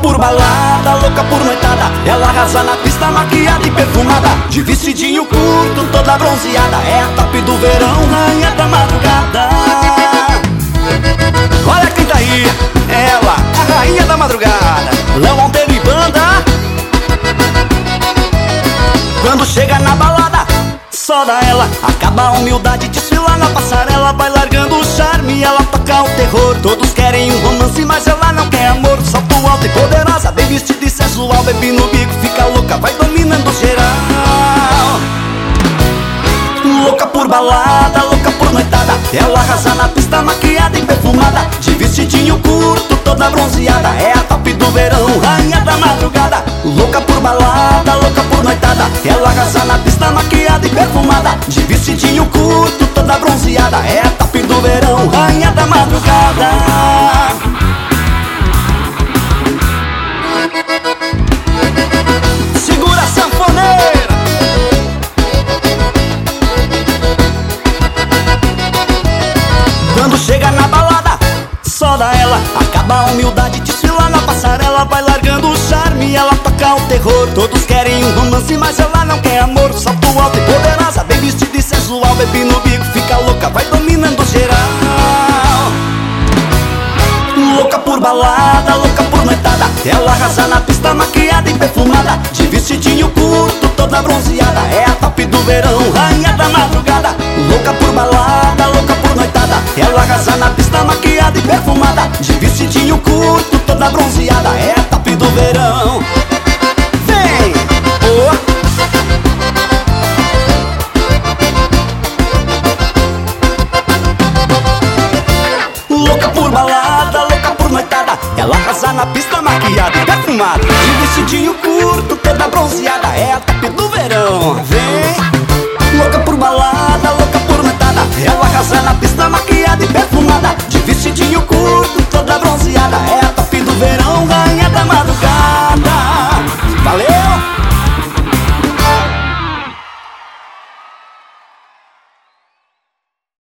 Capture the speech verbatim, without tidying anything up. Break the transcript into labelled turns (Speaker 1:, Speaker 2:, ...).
Speaker 1: por balada, louca por noitada, ela arrasa na pista maquiada e perfumada, de vestidinho curto, toda bronzeada. É a top do verão, rainha da madrugada. Olha quem tá aí, ela, a rainha da madrugada, Léo Monteiro e banda. Quando chega na balada, só dá ela, acaba a humildade, desfila na passarela, vai largando o charme, ela toca o terror. Todos querem um romance, mas ela não quer amor. Salto alto e poderosa, bem vestida e sensual, bebe no bico, fica louca, vai dominando geral. Louca por balada, louca por noitada, ela arrasa na pista maquiada e perfumada, de vestidinho curto, toda bronzeada. É a top do verão, rainha da madrugada. Louca por balada, louca por noitada, ela arrasa na pista maquiada e perfumada, de vestidinho curto, toda bronzeada. É a top do verão, rainha da madrugada. Segura a sanfoneira. Quando chega na balada, só dá ela, acaba a humildade, desfila na passarela, vai largando o charme, ela toca o terror. Todos querem um romance, mas ela não quer amor. Salto alto e poderosa, bem vestida e sensual, bebe no bico, fica louca, vai dominando geral. Louca por balada, louca por noitada, ela arrasa na pista maquiada e perfumada, de vestidinho curto, toda bronzeada. É a top do verão, rainha da madrugada. Louca por balada, louca por noitada, ela arrasa na pista maquiada e perfumada, de vestidinho curto, toda bronzeada. É a top do verão. Vem! Oh! Louca por balada, louca por noitada, ela arrasa na pista maquiada e perfumada, de vestidinho curto, toda bronzeada. É a top do verão. Vem! Louca por balada, louca por noitada, ela arrasa na pista maquiada e perfumada,